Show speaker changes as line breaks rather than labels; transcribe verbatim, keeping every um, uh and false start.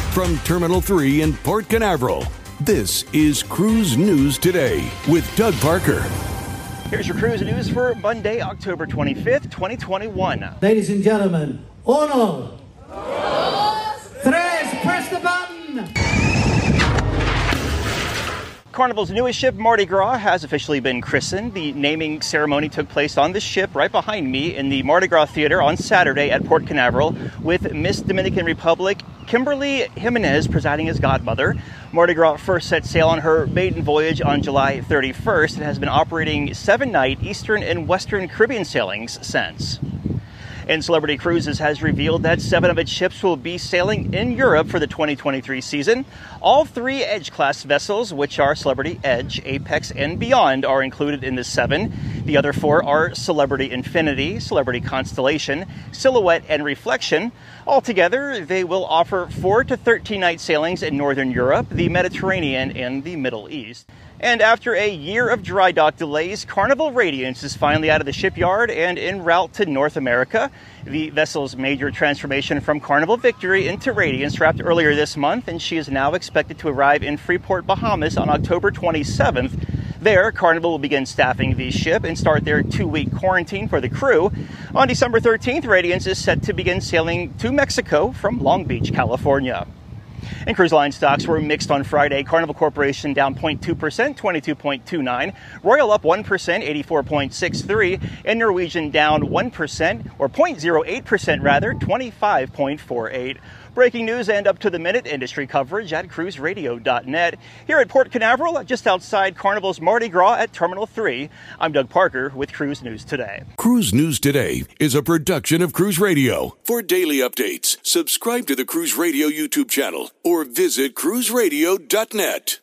From Terminal three in Port Canaveral, this is Cruise News Today with Doug Parker.
Here's your cruise news for Monday, October twenty-fifth, twenty twenty-one.
Ladies and gentlemen, uno, tres, press the button.
Carnival's newest ship, Mardi Gras, has officially been christened. The naming ceremony took place on the ship right behind me in the Mardi Gras Theater on Saturday at Port Canaveral, with Miss Dominican Republic Kimberly Jimenez presiding as godmother. Mardi Gras first set sail on her maiden voyage on July thirty-first and has been operating seven-night Eastern and Western Caribbean sailings since. And Celebrity Cruises has revealed that seven of its ships will be sailing in Europe for the twenty twenty-three season. All three Edge-class vessels, which are Celebrity Edge, Apex, and Beyond, are included in the seven. The other four are Celebrity Infinity, Celebrity Constellation, Silhouette, and Reflection. Altogether, they will offer four to thirteen night sailings in Northern Europe, the Mediterranean, and the Middle East. And after a year of dry dock delays, Carnival Radiance is finally out of the shipyard and en route to North America. The vessel's major transformation from Carnival Victory into Radiance wrapped earlier this month, and she is now expected to arrive in Freeport, Bahamas on October twenty-seventh. There, Carnival will begin staffing the ship and start their two-week quarantine for the crew. On December thirteenth, Radiance is set to begin sailing to Mexico from Long Beach, California. And cruise line stocks were mixed on Friday. Carnival Corporation down zero point two percent, twenty-two point two nine. Royal up one percent, eighty-four point six three. And Norwegian down one percent, or zero point zero eight percent rather, twenty-five point four eight. Breaking news and up-to-the-minute industry coverage at cruise radio dot net. Here at Port Canaveral, just outside Carnival's Mardi Gras at Terminal three, I'm Doug Parker with Cruise News Today.
Cruise News Today is a production of Cruise Radio. For daily updates, subscribe to the Cruise Radio YouTube channel or visit cruise radio dot net.